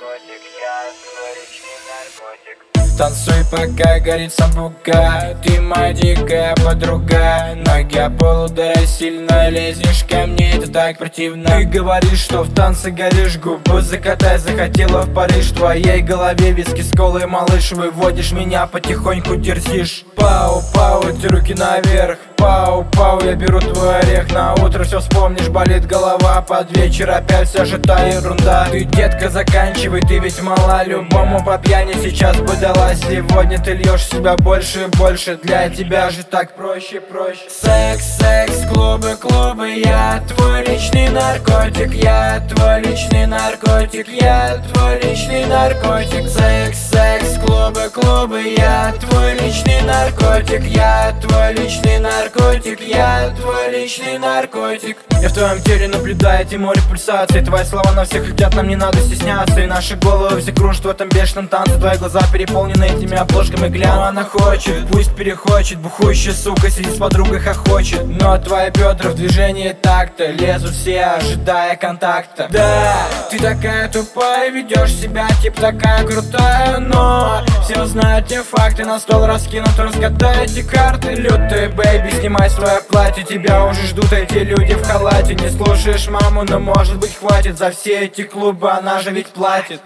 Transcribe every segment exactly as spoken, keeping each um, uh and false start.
наркотик, я твой личный наркотик. Танцуй, пока горит самбука, ты моя дикая подруга. Ноги о пол ударяй сильно, лезешь ко мне, это так противно. Ты говоришь, что в танце горишь, губы закатай, захотела в Париж. В твоей голове виски с колой, малыш, выводишь меня, потихоньку дерзишь. Пау, пау, эти руки наверх. Пау, пау, я беру твой орех. На утро все вспомнишь, болит голова. Под вечер опять вся же та ерунда. Ты, детка, заканчивай, ты ведь мала. Любому по пьяни сейчас бы дала. Сегодня ты льешь себя больше и больше. Для тебя же так проще, проще. Секс, секс, клубы, клубы. Я твой личный наркотик. Я твой личный наркотик. Я твой личный наркотик. Секс, секс, клубы, клубы. Я твой личный наркотик. Я твой личный наркотик. Я твой личный наркотик. Я в твоем теле наблюдаю эти море пульсаций. Твои слова на всех летят, нам не надо стесняться. И наши головы все кружат в этом бешеном танце. Твои глаза переполнены этими обложками, гляну. Она хочет, пусть перехочет. Бухущая сука сидит с подругой, хохочет. Но твои бедра в движении так-то лезут все, ожидая контакта. Да, ты такая тупая, ведешь себя типа такая крутая. Но все знают те факты, на стол раскинут, разгадай эти карты. Лютый бэйби, снимай свое платье, тебя уже ждут эти люди в халате. Не слушаешь маму, но может быть хватит за все эти клубы, она же ведь платит.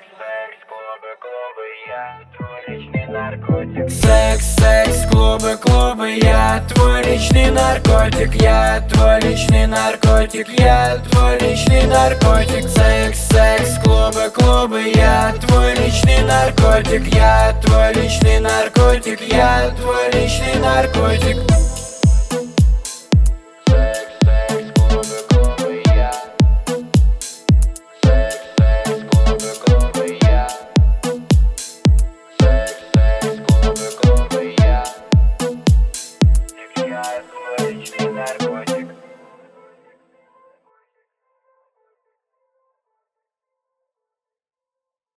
Секс, секс, клубы, клубы. Я твой личный наркотик. Я твой личный наркотик. Я твой личный наркотик. Секс, секс, клубы, клубы. Я твой личный наркотик. Я твой личный наркотик. Я твой личный наркотик. Я твой личный наркотик.